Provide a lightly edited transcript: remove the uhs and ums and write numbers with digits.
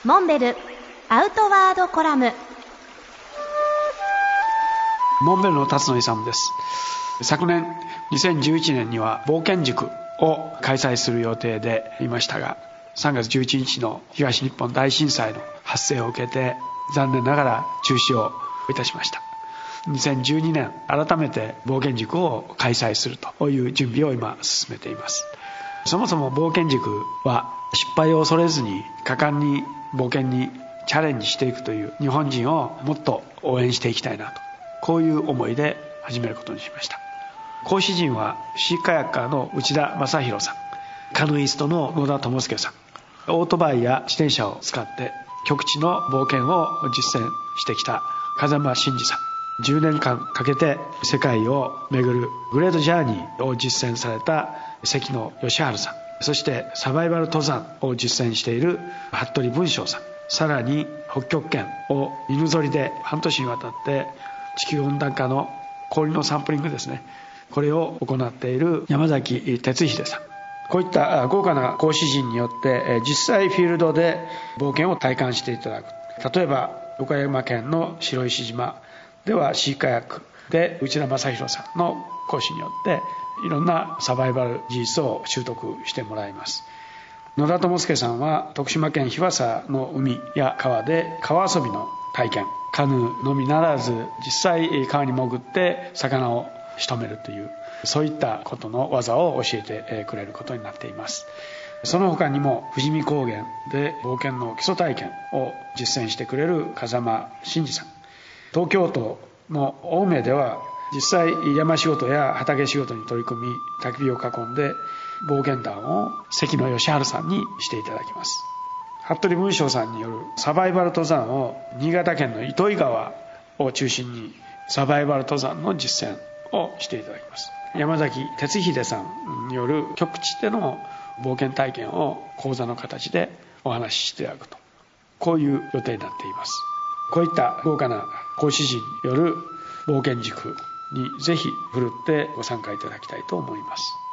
モンベルアウトワードコラム。 モンベルの辰野勇です。昨年2011年には冒険塾を開催する予定でいましたが、3月11日の東日本大震災の発生を受けて残念ながら中止をいたしました。2012年改めて冒険塾を開催するという準備を今進めています。そもそも冒険塾は失敗を恐れずに果敢に冒険にチャレンジしていくという日本人をもっと応援していきたいなと、こういう思いで始めることにしました。講師陣はシーカヤッカーの内田正宏さん、カヌイストの野田智介さん、オートバイや自転車を使って極地の冒険を実践してきた風間真司さん、10年間かけて世界を巡るグレートジャーニーを実践された関野義治さん、そしてサバイバル登山を実践している服部文章さん、さらに北極圏を犬ぞりで半年にわたって地球温暖化の氷のサンプリングですね、これを行っている山崎哲秀さん、こういった豪華な講師陣によって実際フィールドで冒険を体感していただく。例えば岡山県の白石島ではシーカヤックで内田正宏さんの講師によっていろんなサバイバル技術を習得してもらいます。野田智介さんは徳島県日和佐の海や川で川遊びの体験、カヌーのみならず実際川に潜って魚を仕留めるという、そういったことの技を教えてくれることになっています。その他にも富士見高原で冒険の基礎体験を実践してくれる風間真司さん、東京都の青梅では実際山仕事や畑仕事に取り組み焚き火を囲んで冒険談を関野義治さんにしていただきます。服部文章さんによるサバイバル登山を新潟県の糸魚川を中心にサバイバル登山の実践をしていただきます。山崎哲秀さんによる極地での冒険体験を講座の形でお話ししていただくと、こういう予定になっています。こういった豪華な講師陣による冒険塾にぜひ奮ってご参加いただきたいと思います。